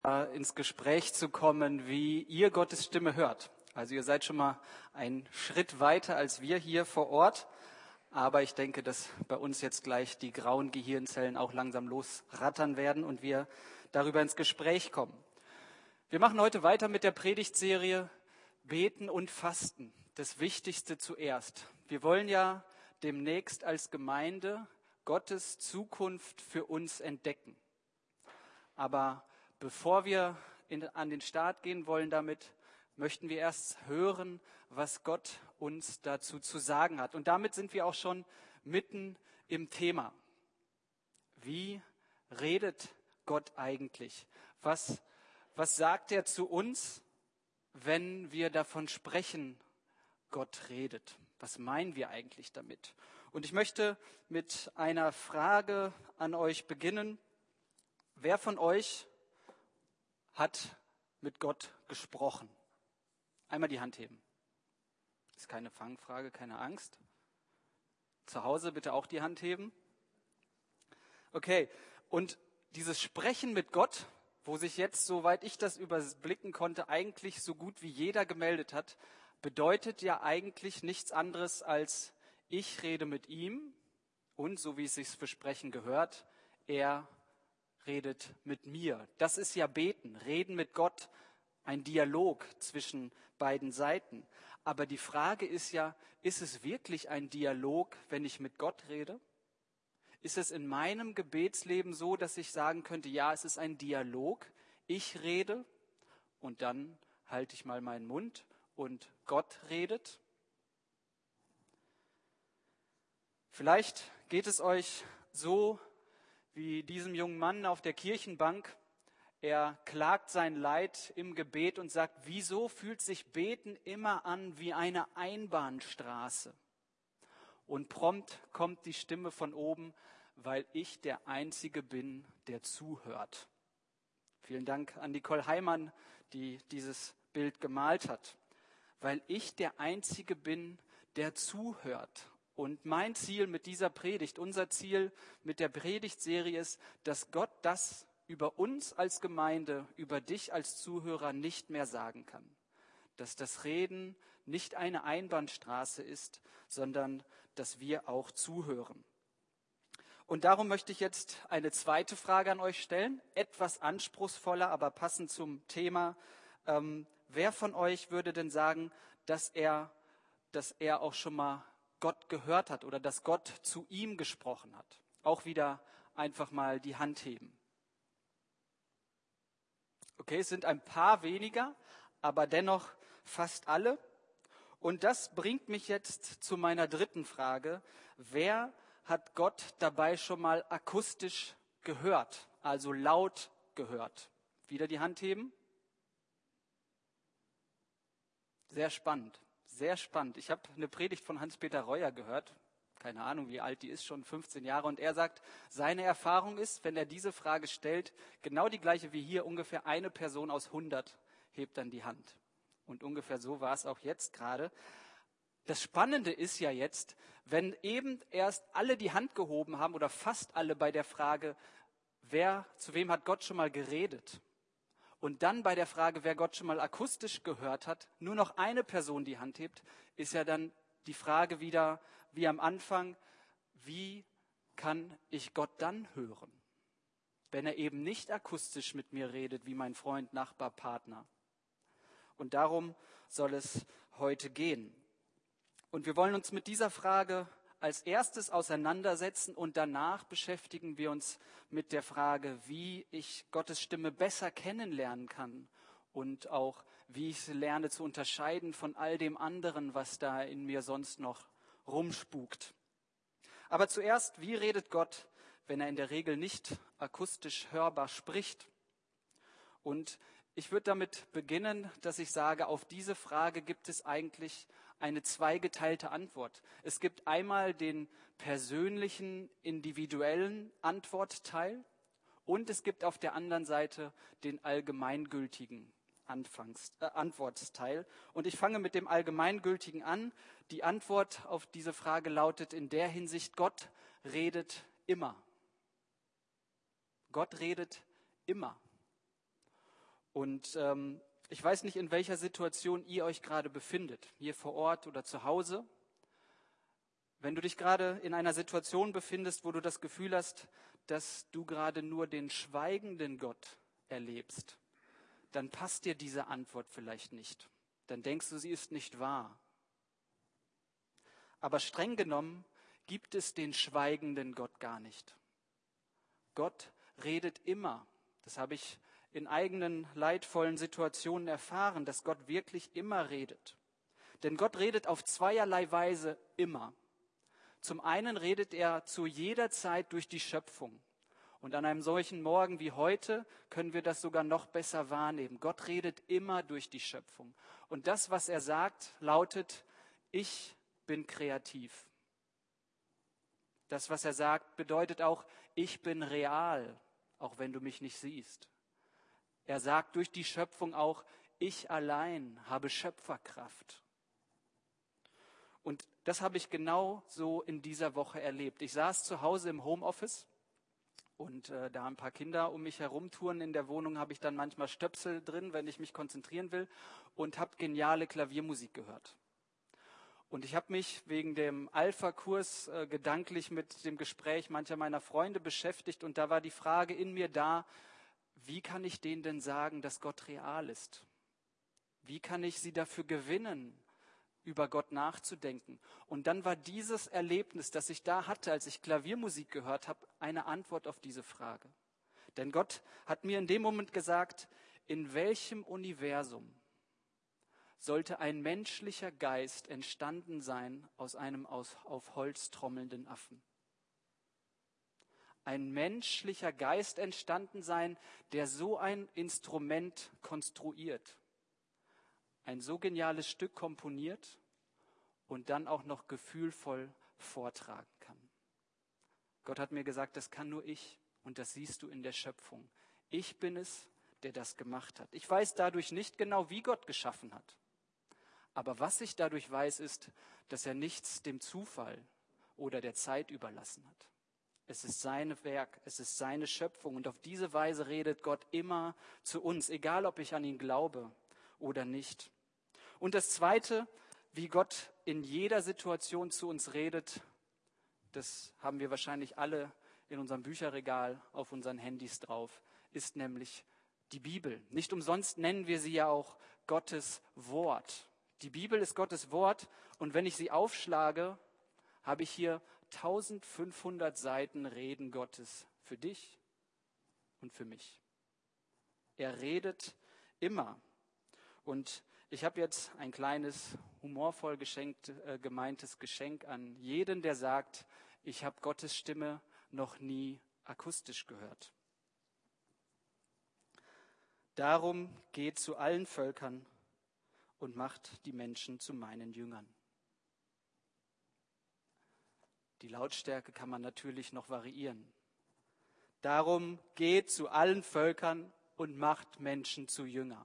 ins Gespräch zu kommen, wie ihr Gottes Stimme hört. Also ihr seid schon mal einen Schritt weiter als wir hier vor Ort, aber ich denke, dass bei uns jetzt gleich die grauen Gehirnzellen auch langsam losrattern werden und wir darüber ins Gespräch kommen. Wir machen heute weiter mit der Predigtserie Beten und Fasten, das Wichtigste zuerst. Wir wollen ja demnächst als Gemeinde Gottes Zukunft für uns entdecken. Aber bevor wir an den Start gehen wollen damit, möchten wir erst hören, was Gott uns dazu zu sagen hat. Und damit sind wir auch schon mitten im Thema. Wie redet Gott eigentlich? Was sagt er zu uns, wenn wir davon sprechen, Gott redet? Was meinen wir eigentlich damit? Und ich möchte mit einer Frage an euch beginnen. Wer von euch hat mit Gott gesprochen? Einmal die Hand heben. Ist keine Fangfrage, keine Angst. Zu Hause bitte auch die Hand heben. Okay, und dieses Sprechen mit Gott, wo sich jetzt, soweit ich das überblicken konnte, eigentlich so gut wie jeder gemeldet hat, bedeutet ja eigentlich nichts anderes als, ich rede mit ihm und, so wie es sich für Sprechen gehört, er redet mit mir. Das ist ja Beten, Reden mit Gott, ein Dialog zwischen beiden Seiten. Aber die Frage ist ja, ist es wirklich ein Dialog, wenn ich mit Gott rede? Ist es in meinem Gebetsleben so, dass ich sagen könnte, ja, es ist ein Dialog, ich rede und dann halte ich mal meinen Mund und Gott redet? Vielleicht geht es euch so wie diesem jungen Mann auf der Kirchenbank. Er klagt sein Leid im Gebet und sagt, wieso fühlt sich Beten immer an wie eine Einbahnstraße? Und prompt kommt die Stimme von oben, weil ich der Einzige bin, der zuhört. Vielen Dank an Nicole Heimann, die dieses Bild gemalt hat. Weil ich der Einzige bin, der zuhört. Und mein Ziel mit dieser Predigt, unser Ziel mit der Predigtserie ist, dass Gott das über uns als Gemeinde, über dich als Zuhörer nicht mehr sagen kann. Dass das Reden nicht eine Einbahnstraße ist, sondern dass wir auch zuhören. Und darum möchte ich jetzt eine zweite Frage an euch stellen, etwas anspruchsvoller, aber passend zum Thema. Wer von euch würde denn sagen, dass er auch schon mal Gott gehört hat oder dass Gott zu ihm gesprochen hat? Auch wieder einfach mal die Hand heben. Okay, es sind ein paar weniger, aber dennoch fast alle. Und das bringt mich jetzt zu meiner dritten Frage. Wer hat Gott dabei schon mal akustisch gehört, also laut gehört? Wieder die Hand heben. Sehr spannend, sehr spannend. Ich habe eine Predigt von Hans-Peter Reuer gehört. Keine Ahnung, wie alt die ist, schon 15 Jahre. Und er sagt, seine Erfahrung ist, wenn er diese Frage stellt, genau die gleiche wie hier, ungefähr eine Person aus 100 hebt dann die Hand. Und ungefähr so war es auch jetzt gerade. Das Spannende ist ja jetzt, wenn eben erst alle die Hand gehoben haben oder fast alle bei der Frage, zu wem hat Gott schon mal geredet? Und dann bei der Frage, wer Gott schon mal akustisch gehört hat, nur noch eine Person die Hand hebt, ist ja dann die Frage wieder, wie am Anfang, wie kann ich Gott dann hören, wenn er eben nicht akustisch mit mir redet, wie mein Freund, Nachbar, Partner? Und darum soll es heute gehen. Und wir wollen uns mit dieser Frage als erstes auseinandersetzen und danach beschäftigen wir uns mit der Frage, wie ich Gottes Stimme besser kennenlernen kann und auch wie ich sie lerne zu unterscheiden von all dem anderen, was da in mir sonst noch rumspukt. Aber zuerst, wie redet Gott, wenn er in der Regel nicht akustisch hörbar spricht? Und ich würde damit beginnen, dass ich sage, auf diese Frage gibt es eigentlich eine zweigeteilte Antwort. Es gibt einmal den persönlichen, individuellen Antwortteil und es gibt auf der anderen Seite den allgemeingültigen Antwortteil. Und ich fange mit dem allgemeingültigen an. Die Antwort auf diese Frage lautet in der Hinsicht, Gott redet immer. Gott redet immer. Und ich weiß nicht, in welcher Situation ihr euch gerade befindet, hier vor Ort oder zu Hause. Wenn du dich gerade in einer Situation befindest, wo du das Gefühl hast, dass du gerade nur den schweigenden Gott erlebst, dann passt dir diese Antwort vielleicht nicht. Dann denkst du, sie ist nicht wahr. Aber streng genommen gibt es den schweigenden Gott gar nicht. Gott redet immer. Das habe ich in eigenen leidvollen Situationen erfahren, dass Gott wirklich immer redet. Denn Gott redet auf zweierlei Weise immer. Zum einen redet er zu jeder Zeit durch die Schöpfung. Und an einem solchen Morgen wie heute können wir das sogar noch besser wahrnehmen. Gott redet immer durch die Schöpfung. Und das, was er sagt, lautet: Ich bin kreativ. Das, was er sagt, bedeutet auch: Ich bin real, auch wenn du mich nicht siehst. Er sagt durch die Schöpfung auch: Ich allein habe Schöpferkraft. Und das habe ich genau so in dieser Woche erlebt. Ich saß zu Hause im Homeoffice und da ein paar Kinder um mich herum touren in der Wohnung, habe ich dann manchmal Stöpsel drin, wenn ich mich konzentrieren will, und habe geniale Klaviermusik gehört. Und ich habe mich wegen dem Alpha-Kurs gedanklich mit dem Gespräch mancher meiner Freunde beschäftigt, und da war die Frage in mir da: Wie kann ich denen denn sagen, dass Gott real ist? Wie kann ich sie dafür gewinnen, über Gott nachzudenken? Und dann war dieses Erlebnis, das ich da hatte, als ich Klaviermusik gehört habe, eine Antwort auf diese Frage. Denn Gott hat mir in dem Moment gesagt: In welchem Universum sollte ein menschlicher Geist entstanden sein aus einem auf Holz trommelnden Affen? Ein menschlicher Geist entstanden sein, der so ein Instrument konstruiert, ein so geniales Stück komponiert und dann auch noch gefühlvoll vortragen kann. Gott hat mir gesagt, das kann nur ich, und das siehst du in der Schöpfung. Ich bin es, der das gemacht hat. Ich weiß dadurch nicht genau, wie Gott geschaffen hat. Aber was ich dadurch weiß, ist, dass er nichts dem Zufall oder der Zeit überlassen hat. Es ist sein Werk, es ist seine Schöpfung, und auf diese Weise redet Gott immer zu uns, egal ob ich an ihn glaube oder nicht. Und das Zweite, wie Gott in jeder Situation zu uns redet, das haben wir wahrscheinlich alle in unserem Bücherregal auf unseren Handys drauf, ist nämlich die Bibel. Nicht umsonst nennen wir sie ja auch Gottes Wort. Die Bibel ist Gottes Wort, und wenn ich sie aufschlage, habe ich hier 1500 Seiten Reden Gottes für dich und für mich. Er redet immer. Und ich habe jetzt ein kleines, humorvoll gemeintes Geschenk an jeden, der sagt: Ich habe Gottes Stimme noch nie akustisch gehört. Darum geht zu allen Völkern und macht die Menschen zu meinen Jüngern. Die Lautstärke kann man natürlich noch variieren. Darum geht zu allen Völkern und macht Menschen zu Jünger.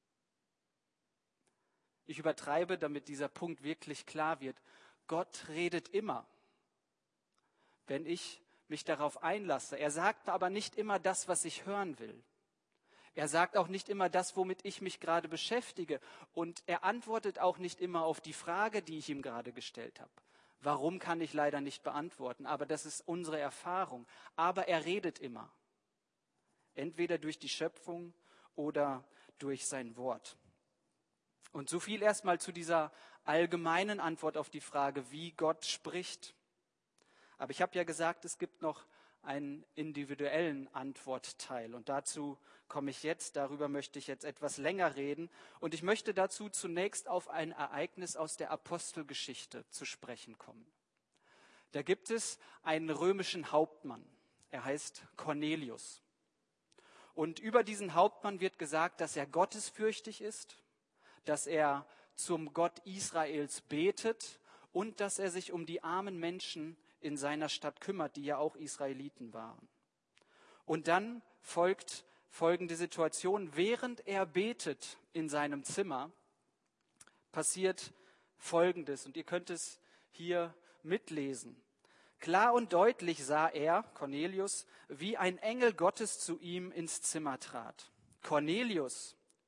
Ich übertreibe, damit dieser Punkt wirklich klar wird. Gott redet immer, wenn ich mich darauf einlasse. Er sagt aber nicht immer das, was ich hören will. Er sagt auch nicht immer das, womit ich mich gerade beschäftige. Und er antwortet auch nicht immer auf die Frage, die ich ihm gerade gestellt habe. Warum, kann ich leider nicht beantworten, aber das ist unsere Erfahrung. Aber er redet immer. Entweder durch die Schöpfung oder durch sein Wort. Und so viel erstmal zu dieser allgemeinen Antwort auf die Frage, wie Gott spricht. Aber ich habe ja gesagt, es gibt noch einen individuellen Antwortteil. Und dazu komme ich jetzt, darüber möchte ich jetzt etwas länger reden. Und ich möchte dazu zunächst auf ein Ereignis aus der Apostelgeschichte zu sprechen kommen. Da gibt es einen römischen Hauptmann, er heißt Cornelius. Und über diesen Hauptmann wird gesagt, dass er gottesfürchtig ist, dass er zum Gott Israels betet und dass er sich um die armen Menschen in seiner Stadt kümmert, die ja auch Israeliten waren. Und dann folgt folgende Situation: Während er betet in seinem Zimmer, passiert Folgendes, und ihr könnt es hier mitlesen. Klar und deutlich sah er, Cornelius, wie ein Engel Gottes zu ihm ins Zimmer trat. Cornelius,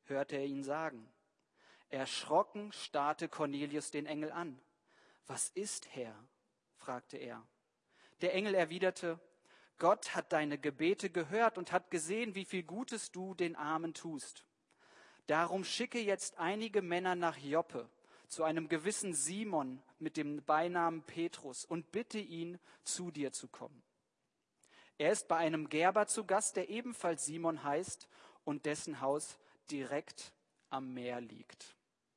hörte er ihn sagen. Erschrocken starrte Cornelius den Engel an. »Was ist, Herr?« fragte er. Der Engel erwiderte, »Gott hat deine Gebete gehört und hat gesehen, wie viel Gutes du den Armen tust. Darum schicke jetzt einige Männer nach Joppe zu einem gewissen Simon mit dem Beinamen Petrus und bitte ihn, zu dir zu kommen. Er ist bei einem Gerber zu Gast, der ebenfalls Simon heißt und dessen Haus direkt am Meer liegt.«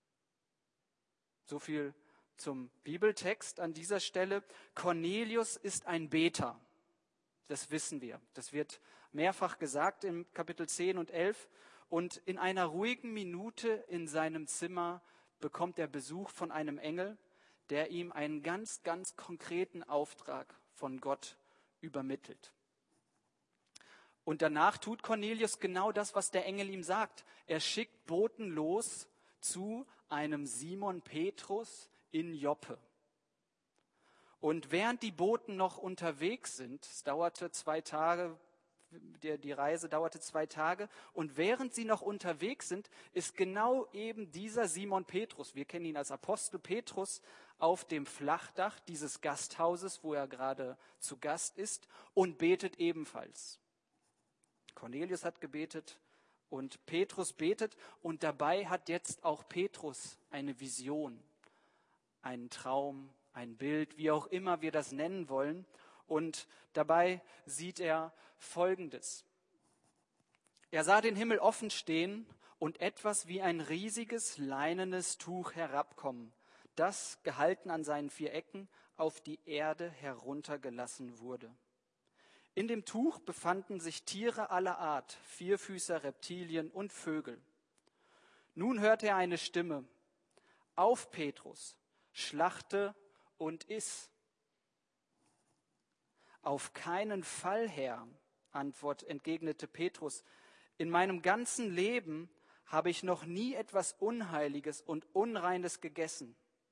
So viel zum Bibeltext an dieser Stelle. Cornelius ist ein Beter. Das wissen wir. Das wird mehrfach gesagt im Kapitel 10 und 11. Und in einer ruhigen Minute in seinem Zimmer bekommt er Besuch von einem Engel, der ihm einen ganz, ganz konkreten Auftrag von Gott übermittelt. Und danach tut Cornelius genau das, was der Engel ihm sagt. Er schickt Boten los zu einem Simon Petrus in Joppe. Und während die Boten noch unterwegs sind, es dauerte 2 Tage, die Reise dauerte 2 Tage, und während sie noch unterwegs sind, ist genau eben dieser Simon Petrus, wir kennen ihn als Apostel Petrus, auf dem Flachdach dieses Gasthauses, wo er gerade zu Gast ist, und betet ebenfalls. Cornelius hat gebetet und Petrus betet, und dabei hat jetzt auch Petrus eine Vision, einen Traum, ein Bild, wie auch immer wir das nennen wollen. Und dabei sieht er Folgendes. Er sah den Himmel offen stehen und etwas wie ein riesiges leinenes Tuch herabkommen, das, gehalten an seinen 4 Ecken, auf die Erde heruntergelassen wurde. In dem Tuch befanden sich Tiere aller Art, Vierfüßer, Reptilien und Vögel. Nun hörte er eine Stimme: Auf, Petrus, schlachte und iss. Auf keinen Fall, Herr, entgegnete Petrus. In meinem ganzen Leben habe ich noch nie etwas Unheiliges und Unreines gegessen.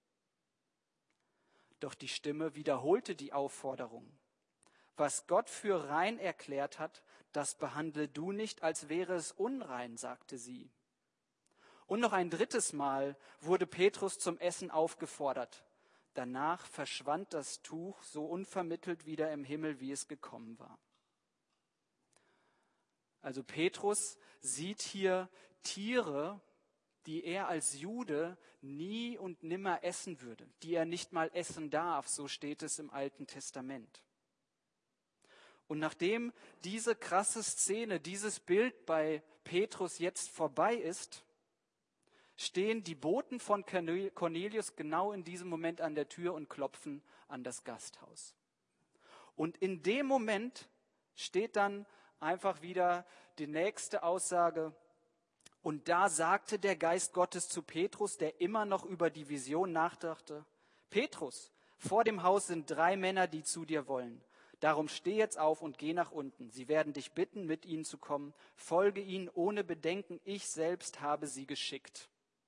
Doch die Stimme wiederholte die Aufforderung. Was Gott für rein erklärt hat, das behandle du nicht, als wäre es unrein, sagte sie. Und noch ein 3. Mal wurde Petrus zum Essen aufgefordert. Danach verschwand das Tuch so unvermittelt wieder im Himmel, wie es gekommen war. Also Petrus sieht hier Tiere, die er als Jude nie und nimmer essen würde, die er nicht mal essen darf, so steht es im Alten Testament. Und nachdem diese krasse Szene, dieses Bild bei Petrus jetzt vorbei ist, stehen die Boten von Cornelius genau in diesem Moment an der Tür und klopfen an das Gasthaus. Und in dem Moment steht dann einfach wieder die nächste Aussage: Und da sagte der Geist Gottes zu Petrus, der immer noch über die Vision nachdachte: Petrus, vor dem Haus sind 3 Männer, die zu dir wollen. Darum steh jetzt auf und geh nach unten. Sie werden dich bitten, mit ihnen zu kommen. Folge ihnen ohne Bedenken. Ich selbst habe sie geschickt.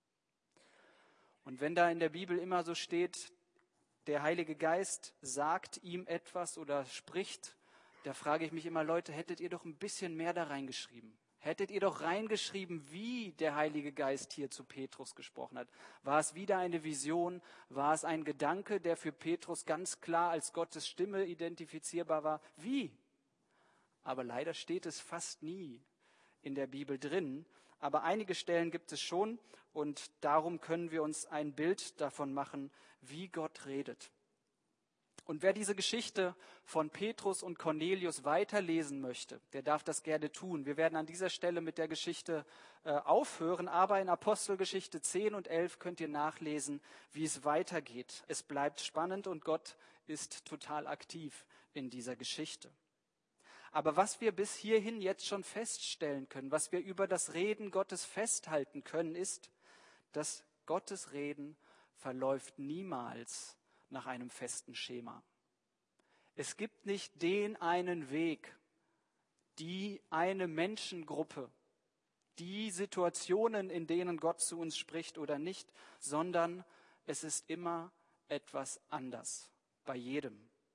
Und wenn da in der Bibel immer so steht, der Heilige Geist sagt ihm etwas oder spricht, da frage ich mich immer, Leute, hättet ihr doch ein bisschen mehr da reingeschrieben? Hättet ihr doch reingeschrieben, wie der Heilige Geist hier zu Petrus gesprochen hat? War es wieder eine Vision? War es ein Gedanke, der für Petrus ganz klar als Gottes Stimme identifizierbar war? Wie? Aber leider steht es fast nie in der Bibel drin. Aber einige Stellen gibt es schon, und darum können wir uns ein Bild davon machen, wie Gott redet. Und wer diese Geschichte von Petrus und Cornelius weiterlesen möchte, der darf das gerne tun. Wir werden an dieser Stelle mit der Geschichte aufhören, aber in Apostelgeschichte 10 und 11 könnt ihr nachlesen, wie es weitergeht. Es bleibt spannend und Gott ist total aktiv in dieser Geschichte. Aber was wir bis hierhin jetzt schon feststellen können, was wir über das Reden Gottes festhalten können, ist, dass Gottes Reden verläuft niemals nach einem festen Schema. Es gibt nicht den einen Weg, die eine Menschengruppe, die Situationen, in denen Gott zu uns spricht oder nicht, sondern es ist immer etwas anders bei jedem.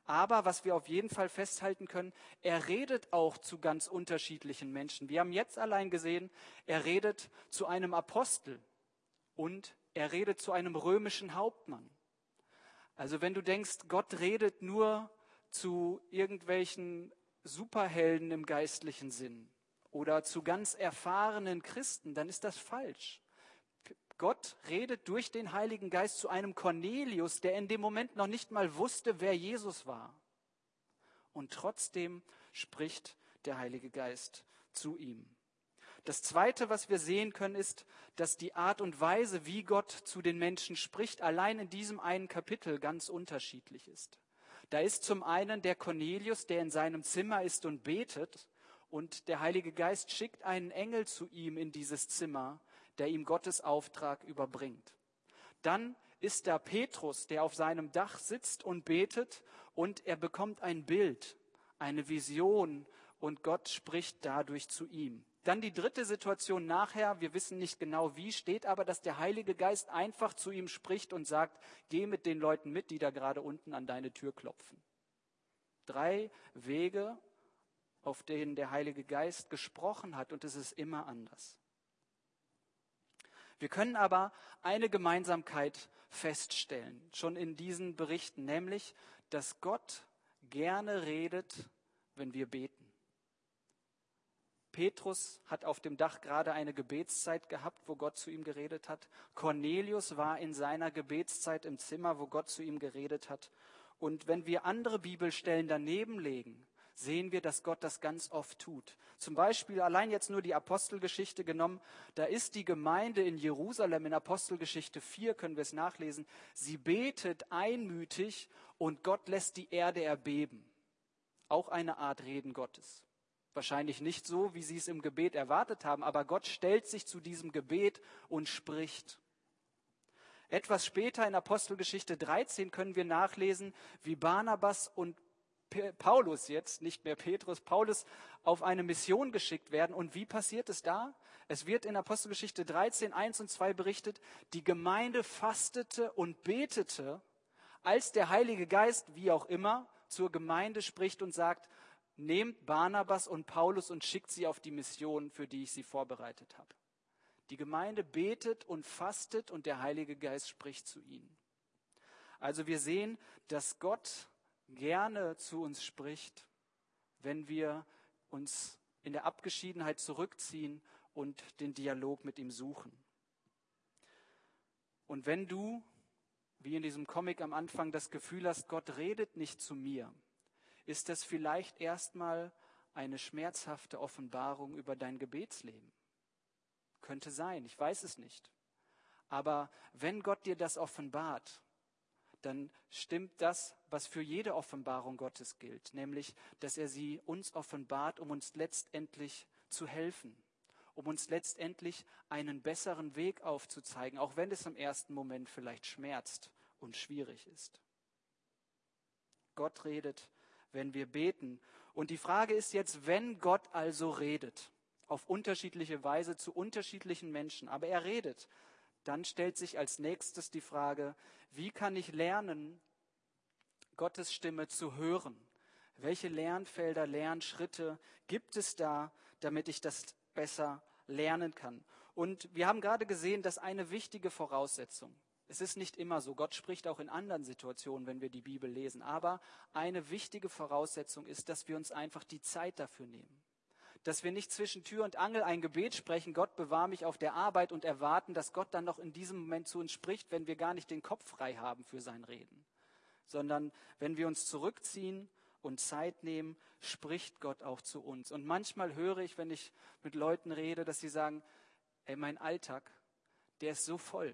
Aber was wir auf jeden Fall festhalten können, er redet auch zu ganz unterschiedlichen Menschen. Wir haben jetzt allein gesehen, er redet zu einem Apostel und er redet zu einem römischen Hauptmann. Also wenn du denkst, Gott redet nur zu irgendwelchen Superhelden im geistlichen Sinn oder zu ganz erfahrenen Christen, dann ist das falsch. Gott redet durch den Heiligen Geist zu einem Cornelius, der in dem Moment noch nicht mal wusste, wer Jesus war. Und trotzdem spricht der Heilige Geist zu ihm. Das Zweite, was wir sehen können, ist, dass die Art und Weise, wie Gott zu den Menschen spricht, allein in diesem einen Kapitel ganz unterschiedlich ist. Da ist zum einen der Cornelius, der in seinem Zimmer ist und betet, und der Heilige Geist schickt einen Engel zu ihm in dieses Zimmer, der ihm Gottes Auftrag überbringt. Dann ist da Petrus, der auf seinem Dach sitzt und betet, und er bekommt ein Bild, eine Vision, und Gott spricht dadurch zu ihm. Dann die dritte Situation nachher, wir wissen nicht genau wie, steht aber, dass der Heilige Geist einfach zu ihm spricht und sagt, geh mit den Leuten mit, die da gerade unten an deine Tür klopfen. 3 Wege, auf denen der Heilige Geist gesprochen hat, und es ist immer anders. Wir können aber eine Gemeinsamkeit feststellen, schon in diesen Berichten, nämlich, dass Gott gerne redet, wenn wir beten. Petrus hat auf dem Dach gerade eine Gebetszeit gehabt, wo Gott zu ihm geredet hat. Cornelius war in seiner Gebetszeit im Zimmer, wo Gott zu ihm geredet hat. Und wenn wir andere Bibelstellen daneben legen, sehen wir, dass Gott das ganz oft tut. Zum Beispiel allein jetzt nur die Apostelgeschichte genommen, da ist die Gemeinde in Jerusalem, in Apostelgeschichte 4 können wir es nachlesen, sie betet einmütig und Gott lässt die Erde erbeben. Auch eine Art Reden Gottes. Wahrscheinlich nicht so, wie sie es im Gebet erwartet haben, aber Gott stellt sich zu diesem Gebet und spricht. Etwas später in Apostelgeschichte 13 können wir nachlesen, wie Barnabas und Paulus jetzt, nicht mehr Petrus, Paulus auf eine Mission geschickt werden. Und wie passiert es da? Es wird in Apostelgeschichte 13, 1 und 2 berichtet, die Gemeinde fastete und betete, als der Heilige Geist, wie auch immer, zur Gemeinde spricht und sagt, nehmt Barnabas und Paulus und schickt sie auf die Mission, für die ich sie vorbereitet habe. Die Gemeinde betet und fastet und der Heilige Geist spricht zu ihnen. Also wir sehen, dass Gott gerne zu uns spricht, wenn wir uns in der Abgeschiedenheit zurückziehen und den Dialog mit ihm suchen. Und wenn du, wie in diesem Comic am Anfang, das Gefühl hast, Gott redet nicht zu mir, ist das vielleicht erstmal eine schmerzhafte Offenbarung über dein Gebetsleben. Könnte sein, ich weiß es nicht. Aber wenn Gott dir das offenbart, dann stimmt das, was für jede Offenbarung Gottes gilt, nämlich, dass er sie uns offenbart, um uns letztendlich zu helfen, um uns letztendlich einen besseren Weg aufzuzeigen, auch wenn es im ersten Moment vielleicht schmerzt und schwierig ist. Gott redet, wenn wir beten. Und die Frage ist jetzt, wenn Gott also redet, auf unterschiedliche Weise zu unterschiedlichen Menschen, aber er redet, dann stellt sich als nächstes die Frage, wie kann ich lernen, Gottes Stimme zu hören? Welche Lernfelder, Lernschritte gibt es da, damit ich das besser lernen kann? Und wir haben gerade gesehen, dass eine wichtige Voraussetzung, es ist nicht immer so, Gott spricht auch in anderen Situationen, wenn wir die Bibel lesen, aber eine wichtige Voraussetzung ist, dass wir uns einfach die Zeit dafür nehmen. Dass wir nicht zwischen Tür und Angel ein Gebet sprechen, Gott bewahr mich auf der Arbeit und erwarten, dass Gott dann noch in diesem Moment zu uns spricht, wenn wir gar nicht den Kopf frei haben für sein Reden. Sondern wenn wir uns zurückziehen und Zeit nehmen, spricht Gott auch zu uns. Und manchmal höre ich, wenn ich mit Leuten rede, dass sie sagen, ey, mein Alltag, der ist so voll.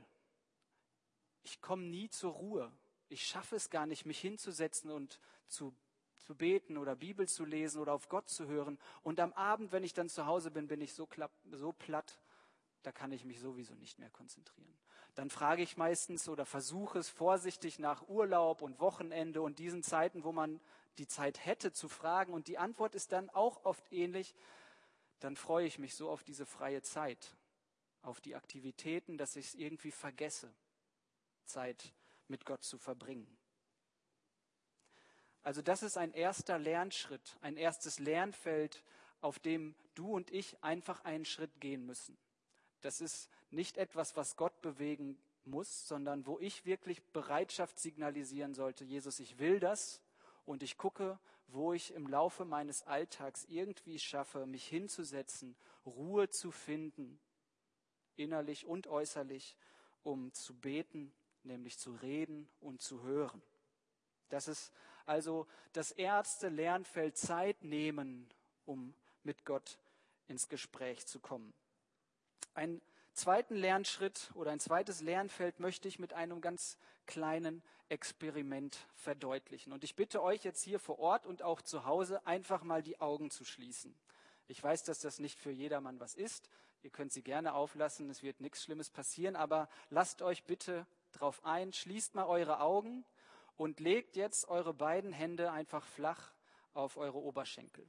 Ich komme nie zur Ruhe. Ich schaffe es gar nicht, mich hinzusetzen und zu beten oder Bibel zu lesen oder auf Gott zu hören. Und am Abend, wenn ich dann zu Hause bin, bin ich so platt, da kann ich mich sowieso nicht mehr konzentrieren. Dann frage ich meistens oder versuche es vorsichtig nach Urlaub und Wochenende und diesen Zeiten, wo man die Zeit hätte zu fragen. Und die Antwort ist dann auch oft ähnlich. Dann freue ich mich so auf diese freie Zeit, auf die Aktivitäten, dass ich es irgendwie vergesse, Zeit mit Gott zu verbringen. Also das ist ein erster Lernschritt, ein erstes Lernfeld, auf dem du und ich einfach einen Schritt gehen müssen. Das ist nicht etwas, was Gott bewegen muss, sondern wo ich wirklich Bereitschaft signalisieren sollte. Jesus, ich will das und ich gucke, wo ich im Laufe meines Alltags irgendwie schaffe, mich hinzusetzen, Ruhe zu finden, innerlich und äußerlich, um zu beten, nämlich zu reden und zu hören. Das ist also das erste Lernfeld, Zeit nehmen, um mit Gott ins Gespräch zu kommen. Einen zweiten Lernschritt oder ein zweites Lernfeld möchte ich mit einem ganz kleinen Experiment verdeutlichen. Und ich bitte euch jetzt hier vor Ort und auch zu Hause einfach mal die Augen zu schließen. Ich weiß, dass das nicht für jedermann was ist. Ihr könnt sie gerne auflassen, es wird nichts Schlimmes passieren, aber lasst euch bitte drauf ein, schließt mal eure Augen und legt jetzt eure beiden Hände einfach flach auf eure Oberschenkel.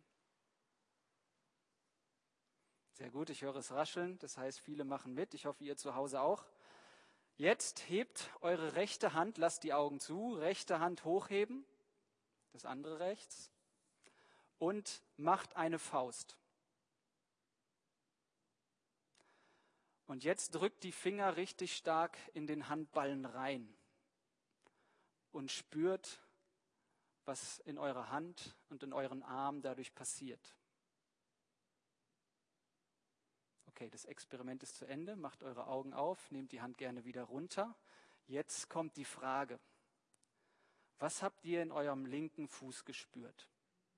Sehr gut, ich höre es rascheln, das heißt, viele machen mit. Ich hoffe, ihr zu Hause auch. Jetzt hebt eure rechte Hand, lasst die Augen zu, rechte Hand hochheben, das andere rechts, und macht eine Faust. Und jetzt drückt die Finger richtig stark in den Handballen rein und spürt, was in eurer Hand und in euren Arm dadurch passiert. Okay, das Experiment ist zu Ende. Macht eure Augen auf, nehmt die Hand gerne wieder runter. Jetzt kommt die Frage: Was habt ihr in eurem linken Fuß gespürt?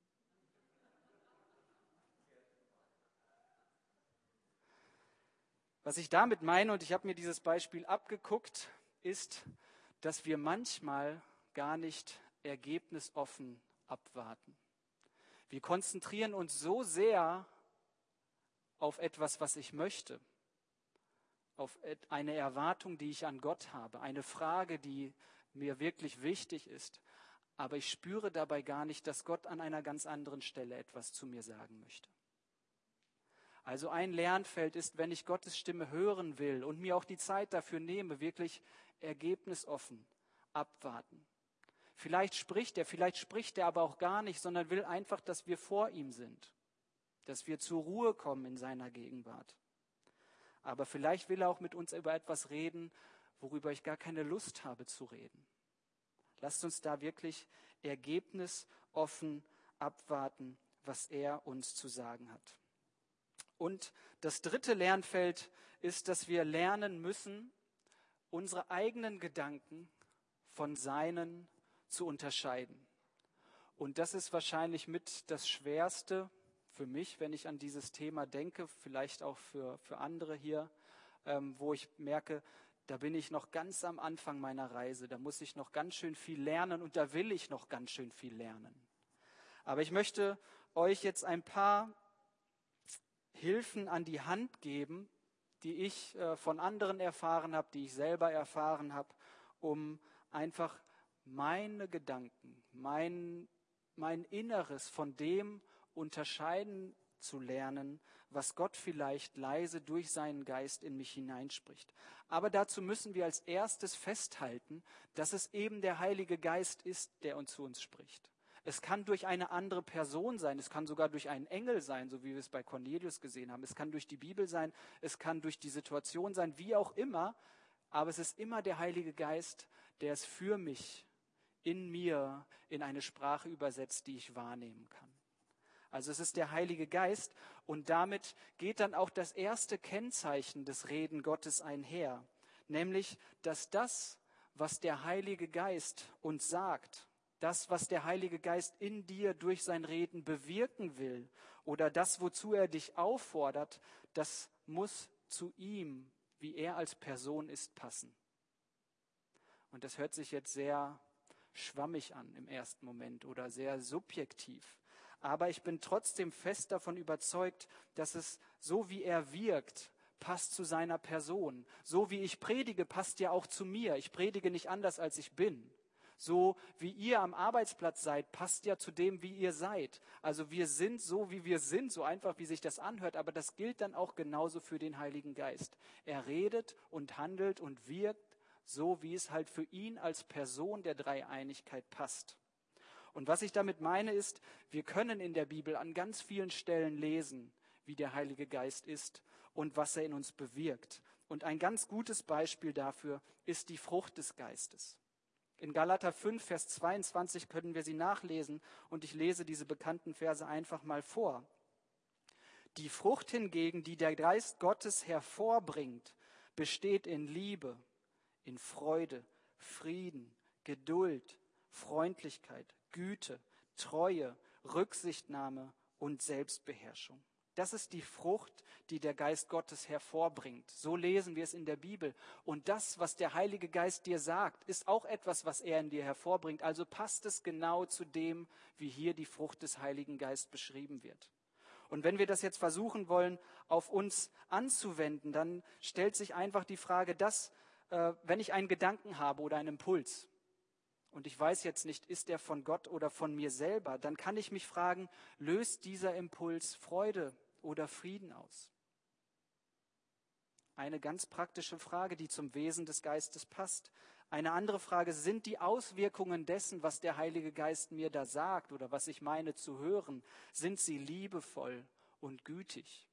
Was ich damit meine, und ich habe mir dieses Beispiel abgeguckt, ist, dass wir manchmal gar nicht ergebnisoffen abwarten. Wir konzentrieren uns so sehr auf etwas, was ich möchte, auf eine Erwartung, die ich an Gott habe, eine Frage, die mir wirklich wichtig ist, aber ich spüre dabei gar nicht, dass Gott an einer ganz anderen Stelle etwas zu mir sagen möchte. Also ein Lernfeld ist, wenn ich Gottes Stimme hören will und mir auch die Zeit dafür nehme, wirklich ergebnisoffen abwarten. Vielleicht spricht er aber auch gar nicht, sondern will einfach, dass wir vor ihm sind, dass wir zur Ruhe kommen in seiner Gegenwart. Aber vielleicht will er auch mit uns über etwas reden, worüber ich gar keine Lust habe zu reden. Lasst uns da wirklich ergebnisoffen abwarten, was er uns zu sagen hat. Und das dritte Lernfeld ist, dass wir lernen müssen, unsere eigenen Gedanken von seinen zu unterscheiden. Und das ist wahrscheinlich mit das Schwerste für mich, wenn ich an dieses Thema denke, vielleicht auch für andere hier, wo ich merke, da bin ich noch ganz am Anfang meiner Reise, da muss ich noch ganz schön viel lernen und da will ich noch ganz schön viel lernen. Aber ich möchte euch jetzt ein paar Hilfen an die Hand geben, die ich von anderen erfahren habe, die ich selber erfahren habe, um einfach meine Gedanken, mein Inneres von dem unterscheiden zu lernen, was Gott vielleicht leise durch seinen Geist in mich hineinspricht. Aber dazu müssen wir als erstes festhalten, dass es eben der Heilige Geist ist, der zu uns spricht. Es kann durch eine andere Person sein, es kann sogar durch einen Engel sein, so wie wir es bei Cornelius gesehen haben. Es kann durch die Bibel sein, es kann durch die Situation sein, wie auch immer. Aber es ist immer der Heilige Geist, der es für mich, in mir, in eine Sprache übersetzt, die ich wahrnehmen kann. Also es ist der Heilige Geist und damit geht dann auch das erste Kennzeichen des Reden Gottes einher, nämlich, dass das, was der Heilige Geist uns sagt, das, was der Heilige Geist in dir durch sein Reden bewirken will oder das, wozu er dich auffordert, das muss zu ihm, wie er als Person ist, passen. Und das hört sich jetzt sehr schwammig an im ersten Moment oder sehr subjektiv. Aber ich bin trotzdem fest davon überzeugt, dass es so, wie er wirkt, passt zu seiner Person. So wie ich predige, passt ja auch zu mir. Ich predige nicht anders, als ich bin. So wie ihr am Arbeitsplatz seid, passt ja zu dem, wie ihr seid. Also wir sind so, wie wir sind, so einfach, wie sich das anhört. Aber das gilt dann auch genauso für den Heiligen Geist. Er redet und handelt und wirkt so, wie es halt für ihn als Person der Dreieinigkeit passt. Und was ich damit meine ist, wir können in der Bibel an ganz vielen Stellen lesen, wie der Heilige Geist ist und was er in uns bewirkt. Und ein ganz gutes Beispiel dafür ist die Frucht des Geistes. In Galater 5, Vers 22 können wir sie nachlesen und ich lese diese bekannten Verse einfach mal vor. Die Frucht hingegen, die der Geist Gottes hervorbringt, besteht in Liebe, in Freude, Frieden, Geduld, Freundlichkeit, Güte, Treue, Rücksichtnahme und Selbstbeherrschung. Das ist die Frucht, die der Geist Gottes hervorbringt. So lesen wir es in der Bibel. Und das, was der Heilige Geist dir sagt, ist auch etwas, was er in dir hervorbringt. Also passt es genau zu dem, wie hier die Frucht des Heiligen Geistes beschrieben wird. Und wenn wir das jetzt versuchen wollen, auf uns anzuwenden, dann stellt sich einfach die Frage, wenn ich einen Gedanken habe oder einen Impuls, und ich weiß jetzt nicht, ist der von Gott oder von mir selber, dann kann ich mich fragen, löst dieser Impuls Freude oder Frieden aus? Eine ganz praktische Frage, die zum Wesen des Geistes passt. Eine andere Frage, sind die Auswirkungen dessen, was der Heilige Geist mir da sagt oder was ich meine zu hören, sind sie liebevoll und gütig?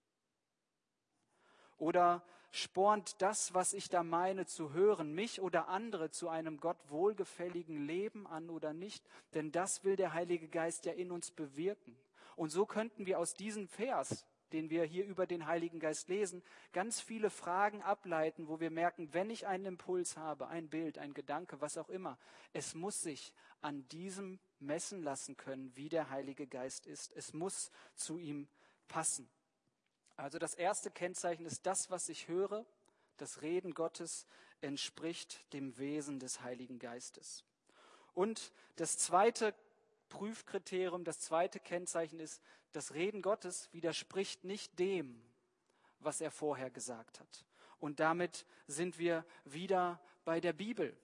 Oder spornt das, was ich da meine zu hören, mich oder andere zu einem Gott wohlgefälligen Leben an oder nicht? Denn das will der Heilige Geist ja in uns bewirken. Und so könnten wir aus diesem Vers, den wir hier über den Heiligen Geist lesen, ganz viele Fragen ableiten, wo wir merken, wenn ich einen Impuls habe, ein Bild, ein Gedanke, was auch immer, es muss sich an diesem messen lassen können, wie der Heilige Geist ist. Es muss zu ihm passen. Also das erste Kennzeichen ist, das, was ich höre, das Reden Gottes entspricht dem Wesen des Heiligen Geistes. Und das zweite Prüfkriterium, das zweite Kennzeichen ist, das Reden Gottes widerspricht nicht dem, was er vorher gesagt hat. Und damit sind wir wieder bei der Bibel.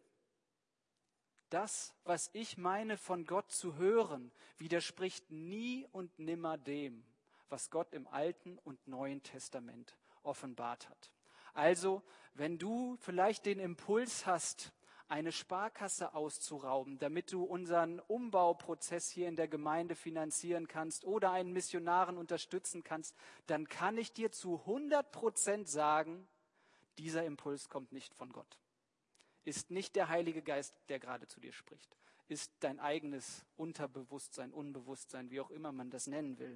Das, was ich meine von Gott zu hören, widerspricht nie und nimmer dem, was Gott im Alten und Neuen Testament offenbart hat. Also, wenn du vielleicht den Impuls hast, eine Sparkasse auszurauben, damit du unseren Umbauprozess hier in der Gemeinde finanzieren kannst oder einen Missionaren unterstützen kannst, dann kann ich dir zu 100% sagen, dieser Impuls kommt nicht von Gott. Ist nicht der Heilige Geist, der gerade zu dir spricht. Ist dein eigenes Unterbewusstsein, Unbewusstsein, wie auch immer man das nennen will.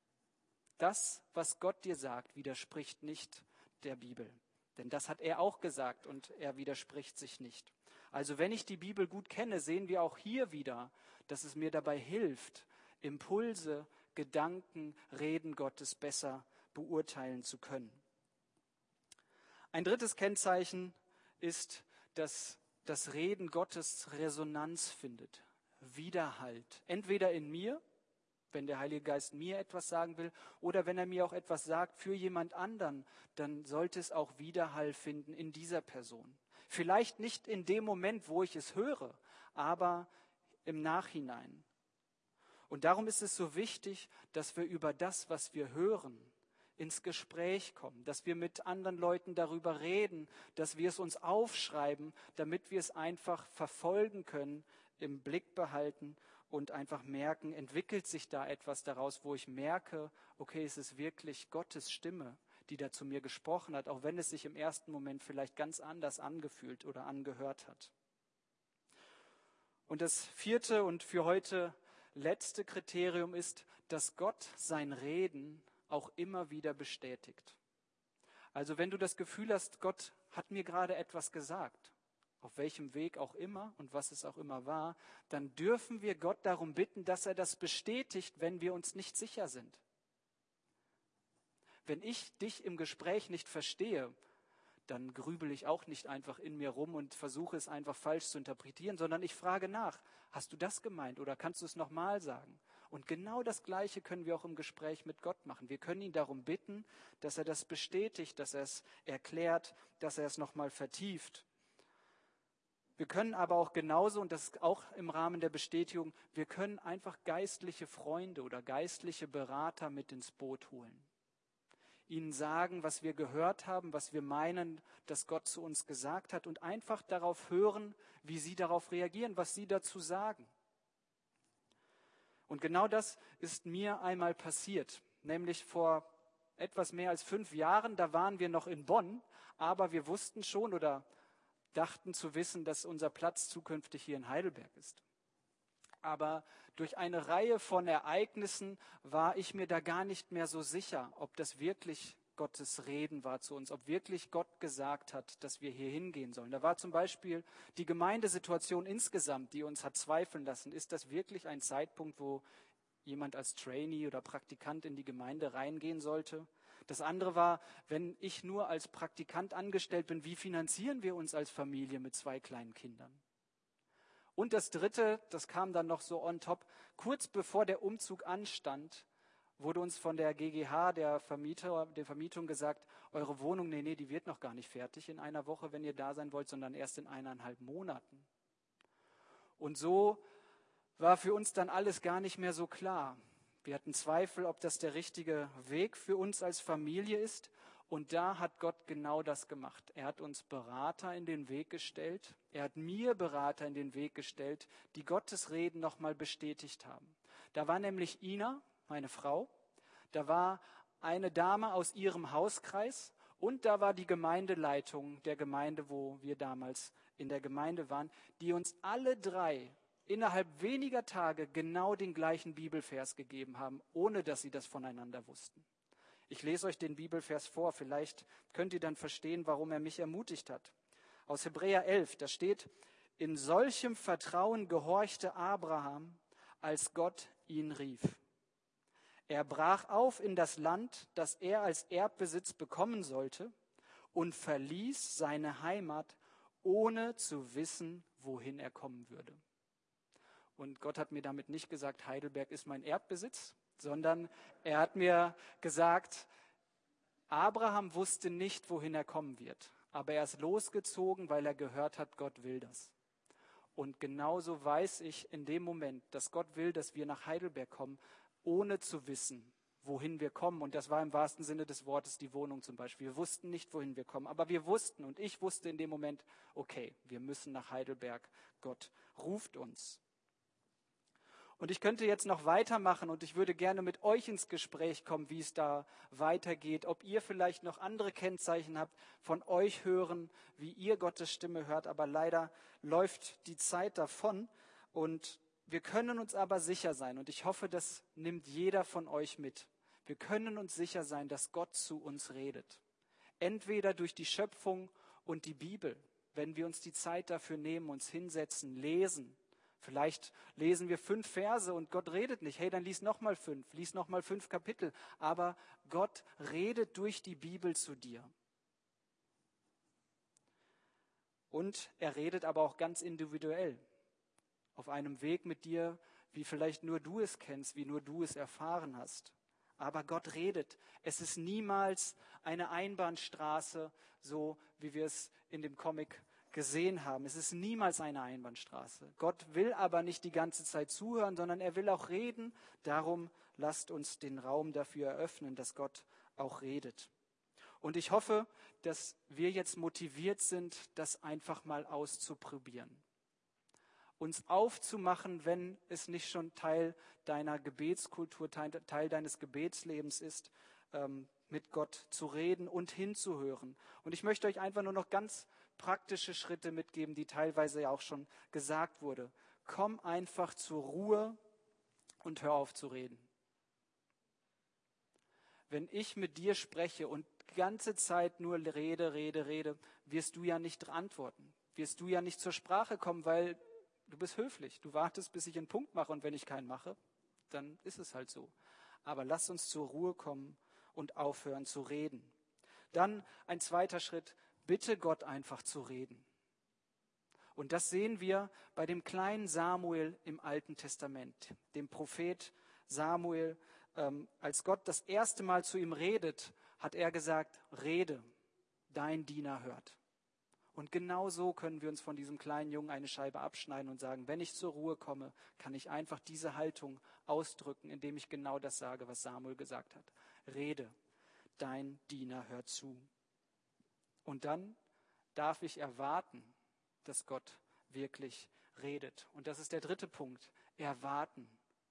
Das, was Gott dir sagt, widerspricht nicht der Bibel. Denn das hat er auch gesagt und er widerspricht sich nicht. Also wenn ich die Bibel gut kenne, sehen wir auch hier wieder, dass es mir dabei hilft, Impulse, Gedanken, Reden Gottes besser beurteilen zu können. Ein drittes Kennzeichen ist, dass das Reden Gottes Resonanz findet, Widerhalt. Entweder in mir, wenn der Heilige Geist mir etwas sagen will, oder wenn er mir auch etwas sagt für jemand anderen, dann sollte es auch Widerhall finden in dieser Person. Vielleicht nicht in dem Moment, wo ich es höre, aber im Nachhinein. Und darum ist es so wichtig, dass wir über das, was wir hören, ins Gespräch kommen, dass wir mit anderen Leuten darüber reden, dass wir es uns aufschreiben, damit wir es einfach verfolgen können, im Blick behalten und einfach merken, entwickelt sich da etwas daraus, wo ich merke, okay, es ist wirklich Gottes Stimme, die da zu mir gesprochen hat, auch wenn es sich im ersten Moment vielleicht ganz anders angefühlt oder angehört hat. Und das vierte und für heute letzte Kriterium ist, dass Gott sein Reden auch immer wieder bestätigt. Also wenn du das Gefühl hast, Gott hat mir gerade etwas gesagt, auf welchem Weg auch immer und was es auch immer war, dann dürfen wir Gott darum bitten, dass er das bestätigt, wenn wir uns nicht sicher sind. Wenn ich dich im Gespräch nicht verstehe, dann grübel ich auch nicht einfach in mir rum und versuche es einfach falsch zu interpretieren, sondern ich frage nach, hast du das gemeint oder kannst du es nochmal sagen? Und genau das Gleiche können wir auch im Gespräch mit Gott machen. Wir können ihn darum bitten, dass er das bestätigt, dass er es erklärt, dass er es nochmal vertieft. Wir können aber auch genauso, und das ist auch im Rahmen der Bestätigung, wir können einfach geistliche Freunde oder geistliche Berater mit ins Boot holen. Ihnen sagen, was wir gehört haben, was wir meinen, dass Gott zu uns gesagt hat und einfach darauf hören, wie sie darauf reagieren, was sie dazu sagen. Und genau das ist mir einmal passiert, nämlich vor etwas mehr als 5 Jahren, da waren wir noch in Bonn, aber wir wussten schon oder dachten zu wissen, dass unser Platz zukünftig hier in Heidelberg ist. Aber durch eine Reihe von Ereignissen war ich mir da gar nicht mehr so sicher, ob das wirklich Gottes Reden war zu uns, ob wirklich Gott gesagt hat, dass wir hier hingehen sollen. Da war zum Beispiel die Gemeindesituation insgesamt, die uns hat zweifeln lassen. Ist das wirklich ein Zeitpunkt, wo jemand als Trainee oder Praktikant in die Gemeinde reingehen sollte? Das andere war, wenn ich nur als Praktikant angestellt bin, wie finanzieren wir uns als Familie mit 2 kleinen Kindern? Und das Dritte, das kam dann noch so on top, kurz bevor der Umzug anstand, wurde uns von der GGH, der Vermietung gesagt, eure Wohnung, nee, die wird noch gar nicht fertig in einer Woche, wenn ihr da sein wollt, sondern erst in 1,5 Monaten. Und so war für uns dann alles gar nicht mehr so klar. Wir hatten Zweifel, ob das der richtige Weg für uns als Familie ist. Und da hat Gott genau das gemacht. Er hat uns Berater in den Weg gestellt. Er hat mir Berater in den Weg gestellt, die Gottes Reden nochmal bestätigt haben. Da war nämlich Ina, meine Frau. Da war eine Dame aus ihrem Hauskreis. Und da war die Gemeindeleitung der Gemeinde, wo wir damals in der Gemeinde waren, die uns alle 3 innerhalb weniger Tage genau den gleichen Bibelvers gegeben haben, ohne dass sie das voneinander wussten. Ich lese euch den Bibelvers vor, vielleicht könnt ihr dann verstehen, warum er mich ermutigt hat. Aus Hebräer 11, da steht, in solchem Vertrauen gehorchte Abraham, als Gott ihn rief. Er brach auf in das Land, das er als Erbbesitz bekommen sollte, und verließ seine Heimat, ohne zu wissen, wohin er kommen würde. Und Gott hat mir damit nicht gesagt, Heidelberg ist mein Erbbesitz, sondern er hat mir gesagt, Abraham wusste nicht, wohin er kommen wird. Aber er ist losgezogen, weil er gehört hat, Gott will das. Und genauso weiß ich in dem Moment, dass Gott will, dass wir nach Heidelberg kommen, ohne zu wissen, wohin wir kommen. Und das war im wahrsten Sinne des Wortes die Wohnung zum Beispiel. Wir wussten nicht, wohin wir kommen. Aber wir wussten und ich wusste in dem Moment, okay, wir müssen nach Heidelberg. Gott ruft uns. Und ich könnte jetzt noch weitermachen und ich würde gerne mit euch ins Gespräch kommen, wie es da weitergeht. Ob ihr vielleicht noch andere Kennzeichen habt, von euch hören, wie ihr Gottes Stimme hört. Aber leider läuft die Zeit davon und wir können uns aber sicher sein. Und ich hoffe, das nimmt jeder von euch mit. Wir können uns sicher sein, dass Gott zu uns redet. Entweder durch die Schöpfung und die Bibel, wenn wir uns die Zeit dafür nehmen, uns hinsetzen, lesen. Vielleicht lesen wir 5 Verse und Gott redet nicht. Hey, dann lies nochmal 5, lies nochmal 5 Kapitel. Aber Gott redet durch die Bibel zu dir. Und er redet aber auch ganz individuell. Auf einem Weg mit dir, wie vielleicht nur du es kennst, wie nur du es erfahren hast. Aber Gott redet. Es ist niemals eine Einbahnstraße, so wie wir es in dem Comic gesehen haben. Es ist niemals eine Einbahnstraße. Gott will aber nicht die ganze Zeit zuhören, sondern er will auch reden. Darum lasst uns den Raum dafür eröffnen, dass Gott auch redet. Und ich hoffe, dass wir jetzt motiviert sind, das einfach mal auszuprobieren. Uns aufzumachen, wenn es nicht schon Teil deiner Gebetskultur, Teil deines Gebetslebens ist, mit Gott zu reden und hinzuhören. Und ich möchte euch einfach nur noch ganz praktische Schritte mitgeben, die teilweise ja auch schon gesagt wurde. Komm einfach zur Ruhe und hör auf zu reden. Wenn ich mit dir spreche und die ganze Zeit nur rede, wirst du ja nicht antworten. Wirst du ja nicht zur Sprache kommen, weil du bist höflich. Du wartest, bis ich einen Punkt mache und wenn ich keinen mache, dann ist es halt so. Aber lass uns zur Ruhe kommen und aufhören zu reden. Dann ein zweiter Schritt, bitte Gott einfach zu reden. Und das sehen wir bei dem kleinen Samuel im Alten Testament, dem Prophet Samuel. Als Gott das erste Mal zu ihm redet, hat er gesagt, rede, dein Diener hört. Und genau so können wir uns von diesem kleinen Jungen eine Scheibe abschneiden und sagen, wenn ich zur Ruhe komme, kann ich einfach diese Haltung ausdrücken, indem ich genau das sage, was Samuel gesagt hat. Rede, dein Diener hört zu. Und dann darf ich erwarten, dass Gott wirklich redet. Und das ist der dritte Punkt, erwarten,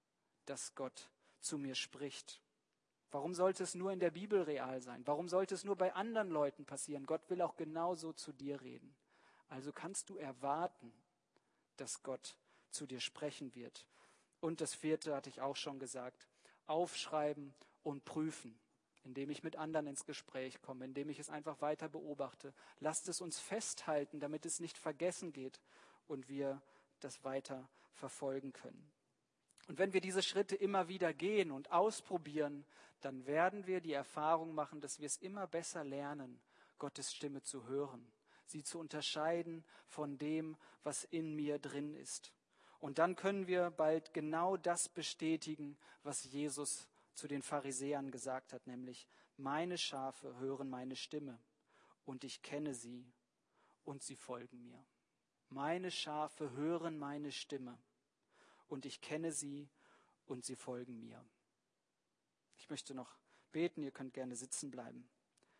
dass Gott zu mir spricht? Warum sollte es nur in der Bibel real sein? Warum sollte es nur bei anderen Leuten passieren? Gott will auch genauso zu dir reden. Also kannst du erwarten, dass Gott zu dir sprechen wird. Und das 4. hatte ich auch schon gesagt, aufschreiben und prüfen, indem ich mit anderen ins Gespräch komme, indem ich es einfach weiter beobachte. Lasst es uns festhalten, damit es nicht vergessen geht und wir das weiter verfolgen können. Und wenn wir diese Schritte immer wieder gehen und ausprobieren, dann werden wir die Erfahrung machen, dass wir es immer besser lernen, Gottes Stimme zu hören, sie zu unterscheiden von dem, was in mir drin ist. Und dann können wir bald genau das bestätigen, was Jesus zu den Pharisäern gesagt hat, nämlich: Meine Schafe hören meine Stimme und ich kenne sie und sie folgen mir. Meine Schafe hören meine Stimme und ich kenne sie und sie folgen mir. Ich möchte noch beten, ihr könnt gerne sitzen bleiben.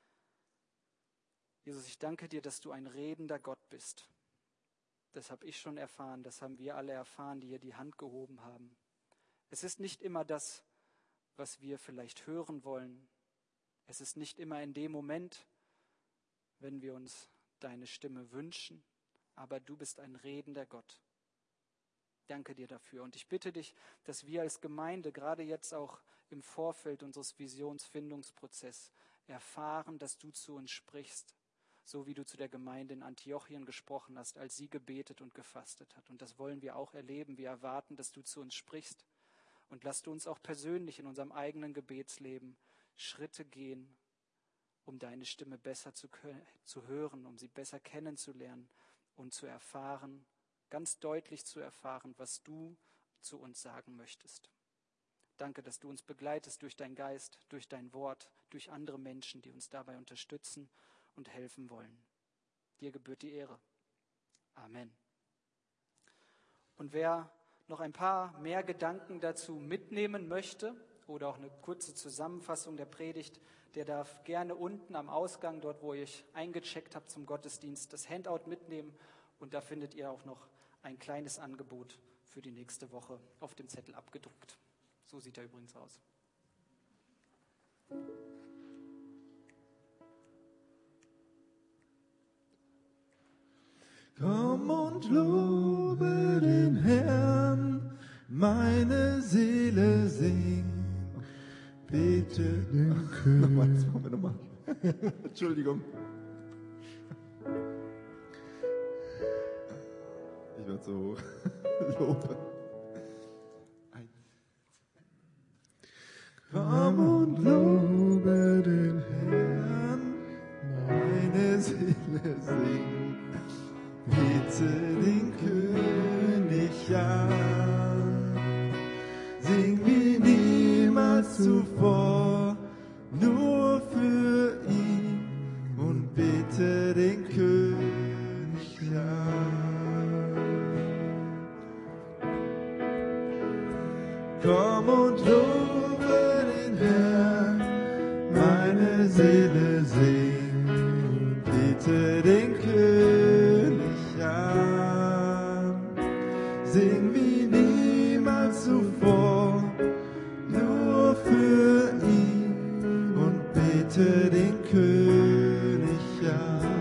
Jesus, ich danke dir, dass du ein redender Gott bist. Das habe ich schon erfahren, das haben wir alle erfahren, die hier die Hand gehoben haben. Es ist nicht immer das, was wir vielleicht hören wollen. Es ist nicht immer in dem Moment, wenn wir uns deine Stimme wünschen, aber du bist ein redender Gott. Danke dir dafür. Und ich bitte dich, dass wir als Gemeinde, gerade jetzt auch im Vorfeld unseres Visionsfindungsprozesses, erfahren, dass du zu uns sprichst, so wie du zu der Gemeinde in Antiochien gesprochen hast, als sie gebetet und gefastet hat. Und das wollen wir auch erleben. Wir erwarten, dass du zu uns sprichst. Und lass du uns auch persönlich in unserem eigenen Gebetsleben Schritte gehen, um deine Stimme besser zu hören, um sie besser kennenzulernen und zu erfahren, ganz deutlich zu erfahren, was du zu uns sagen möchtest. Danke, dass du uns begleitest durch deinen Geist, durch dein Wort, durch andere Menschen, die uns dabei unterstützen und helfen wollen. Dir gebührt die Ehre. Amen. Und wer noch ein paar mehr Gedanken dazu mitnehmen möchte oder auch eine kurze Zusammenfassung der Predigt, der darf gerne unten am Ausgang, dort wo ihr euch eingecheckt habt zum Gottesdienst, das Handout mitnehmen und da findet ihr auch noch ein kleines Angebot für die nächste Woche auf dem Zettel abgedruckt. So sieht er übrigens aus. Komm und lobe den Herrn, meine Seele singt, bete den König. Nochmal, das machen wir nochmal. Entschuldigung. Ich werde so loben. Komm und lobe den Herrn, meine Seele singt, bete den König an. Sing wie niemals zuvor, nur für ihn und bete den König an. Komm und lobe den Herrn, meine Seele singt, bete den König an. Sing wie niemals zuvor, nur für ihn und bete den König an.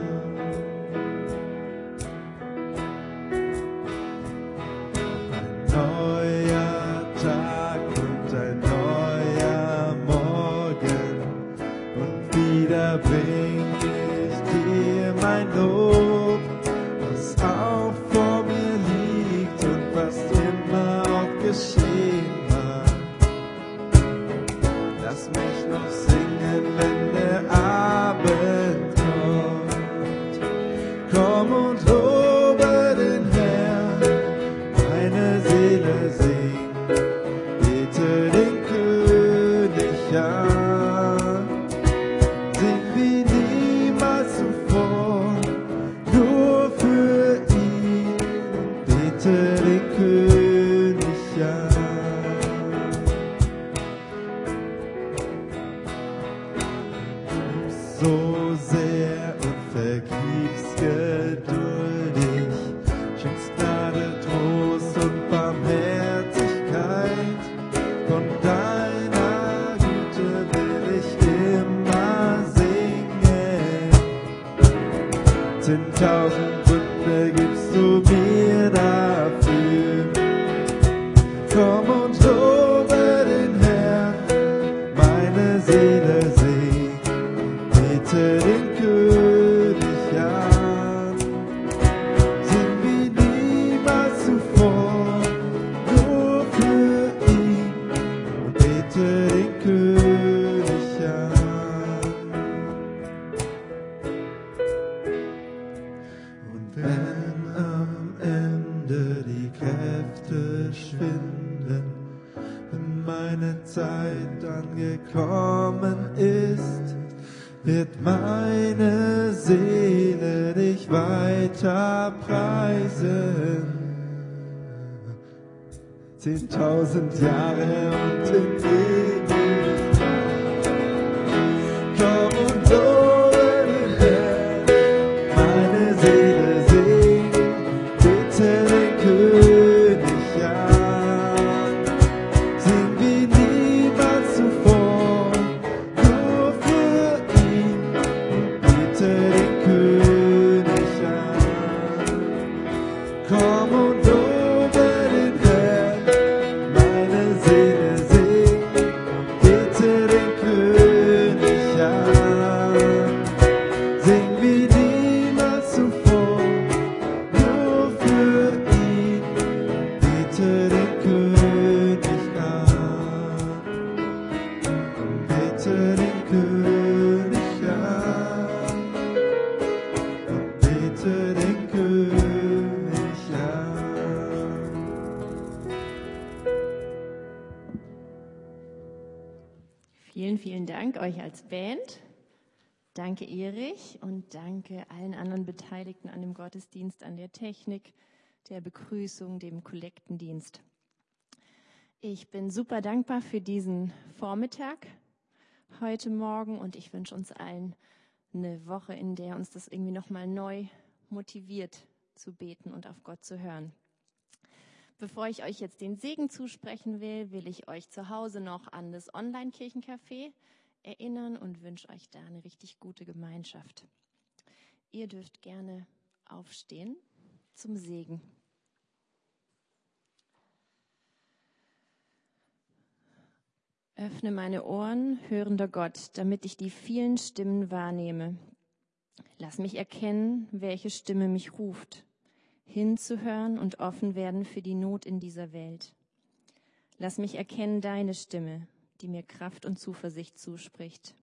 Ein neuer Tag und ein neuer Morgen und wieder bring ich dir mein Lob, was auch vor mir liegt und was immer auch geschehen mag. Lass mich noch singen, wenn der Abend kommt. Komm und lobe den Herrn, meine Seele singt, bete den König an. Sing wie niemals zuvor, nur für ihn, bete den König an. So sehr und vergibst geduldig, schenkst Gnade, Trost und Barmherzigkeit, 10.000 Gründe gibst du mir dafür. Komm und lobe den Herrn, meine Seele singt, bete den König an. Sing wie niemals zuvor, nur für ihn, und bete den König an. Und wenn am Ende die Kräfte schwinden, wenn meine Zeit angekommen ist, wird meine Seele dich weiter preisen. 10.000 Jahre und in Ewigkeit. Komm und lobe den Herrn, meine Seele singt, bitte den König an. Sing wie niemals zuvor, nur für ihn, und bitte den König an. Komm und lobe den Herrn, meine Seele singt, bitte den König an. Sing wie niemals zuvor, nur für ihn, bitte den König an. Bitte den König an. Bitte den König an. Vielen, vielen Dank euch als Band. Danke Erich und danke allen anderen Beteiligten an dem Gottesdienst, an der Technik, der Begrüßung, dem Kollektendienst. Ich bin super dankbar für diesen Vormittag heute Morgen und ich wünsche uns allen eine Woche, in der uns das irgendwie nochmal neu motiviert zu beten und auf Gott zu hören. Bevor ich euch jetzt den Segen zusprechen will, will ich euch zu Hause noch an das Online-Kirchencafé erinnern und wünsche euch da eine richtig gute Gemeinschaft. Ihr dürft gerne aufstehen zum Segen. Öffne meine Ohren, hörender Gott, damit ich die vielen Stimmen wahrnehme. Lass mich erkennen, welche Stimme mich ruft, hinzuhören und offen werden für die Not in dieser Welt. Lass mich erkennen deine Stimme, die mir Kraft und Zuversicht zuspricht.